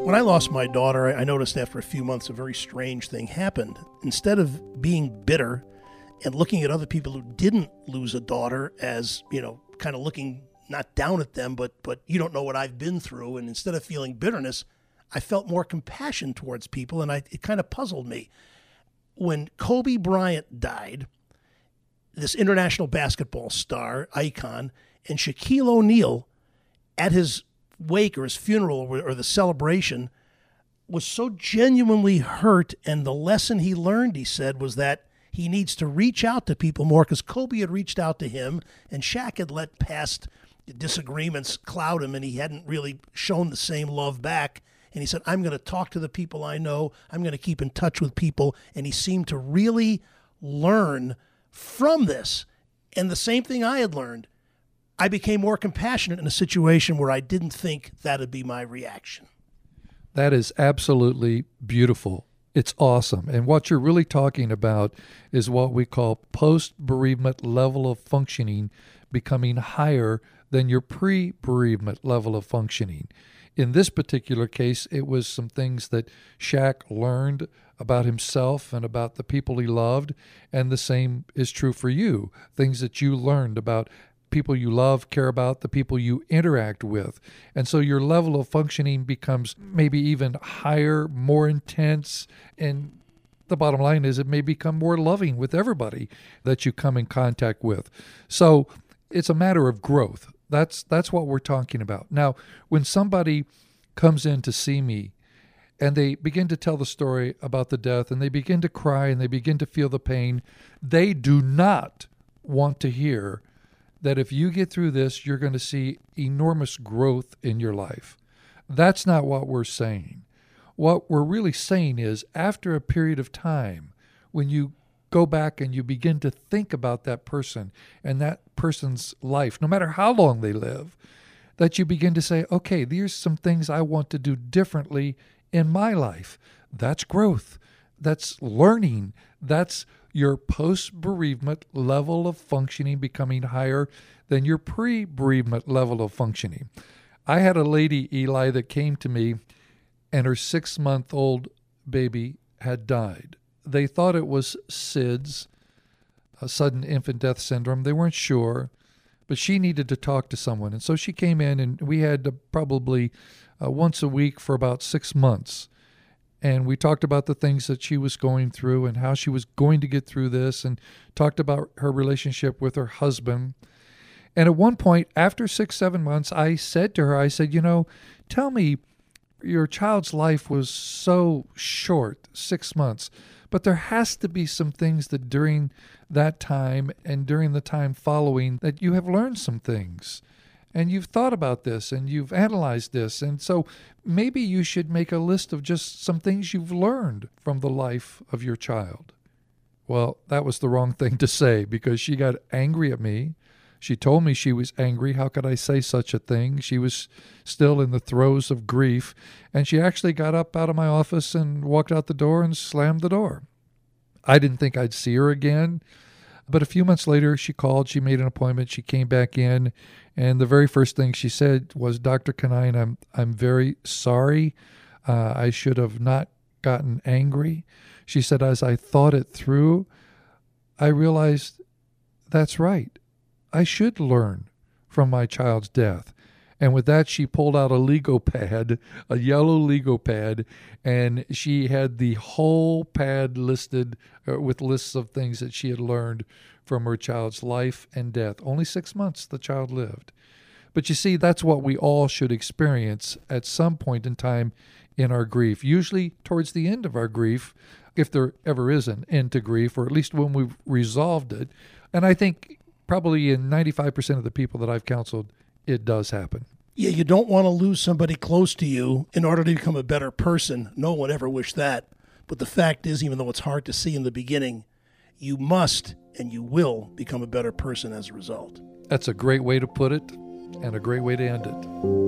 When I lost my daughter, I noticed after a few months a very strange thing happened. Instead of being bitter and looking at other people who didn't lose a daughter as, kind of looking not down at them, but you don't know what I've been through, and instead of feeling bitterness, I felt more compassion towards people, and it kind of puzzled me. When Kobe Bryant died, this international basketball star, icon, and Shaquille O'Neal at his wake or his funeral or the celebration was so genuinely hurt, and the lesson he learned, he said, was that he needs to reach out to people more, because Kobe had reached out to him and Shaq had let past disagreements cloud him, and he hadn't really shown the same love back. And he said, I'm going to talk to the people I know. I'm going to keep in touch with people. And he seemed to really learn from this. And the same thing I had learned. I became more compassionate in a situation where I didn't think that would be my reaction. That is absolutely beautiful. It's awesome. And what you're really talking about is what we call post-bereavement level of functioning becoming higher than your pre-bereavement level of functioning. In this particular case, it was some things that Shaq learned about himself and about the people he loved, and the same is true for you. Things that you learned about people you love, care about, the people you interact with. And so your level of functioning becomes maybe even higher, more intense, and the bottom line is it may become more loving with everybody that you come in contact with. So it's a matter of growth. That's what we're talking about. Now, when somebody comes in to see me and they begin to tell the story about the death and they begin to cry and they begin to feel the pain, they do not want to hear that if you get through this, you're going to see enormous growth in your life. That's not what we're saying. What we're really saying is after a period of time, when you go back and you begin to think about that person and that person's life, no matter how long they live, that you begin to say, okay, there's some things I want to do differently in my life. That's growth. That's learning. That's your post-bereavement level of functioning becoming higher than your pre-bereavement level of functioning. I had a lady, Eli, that came to me and her 6-month-old baby had died. They thought it was SIDS, a sudden infant death syndrome. They weren't sure, but she needed to talk to someone. And so she came in, and we had probably once a week for about 6 months. And we talked about the things that she was going through and how she was going to get through this, and talked about her relationship with her husband. And at one point, after 6-7 months, I said to her, tell me, your child's life was so short, 6 months, but there has to be some things that during that time and during the time following that you have learned some things. And you've thought about this and you've analyzed this. And so maybe you should make a list of just some things you've learned from the life of your child. Well, that was the wrong thing to say, because she got angry at me. She told me she was angry. How could I say such a thing? She was still in the throes of grief. And she actually got up out of my office and walked out the door and slammed the door. I didn't think I'd see her again. But a few months later, she called. She made an appointment. She came back in. And the very first thing she said was, Dr. Kanine, I'm very sorry. I should have not gotten angry. She said, as I thought it through, I realized that's right. I should learn from my child's death. And with that, she pulled out a Lego pad, a yellow Lego pad, and she had the whole pad listed with lists of things that she had learned from her child's life and death. Only 6 months the child lived. But you see, that's what we all should experience at some point in time in our grief, usually towards the end of our grief, if there ever is an end to grief, or at least when we've resolved it. And I think probably in 95% of the people that I've counseled, it does happen. Yeah, you don't want to lose somebody close to you in order to become a better person. No one ever wished that. But the fact is, even though it's hard to see in the beginning, you must and you will become a better person as a result. That's a great way to put it and a great way to end it.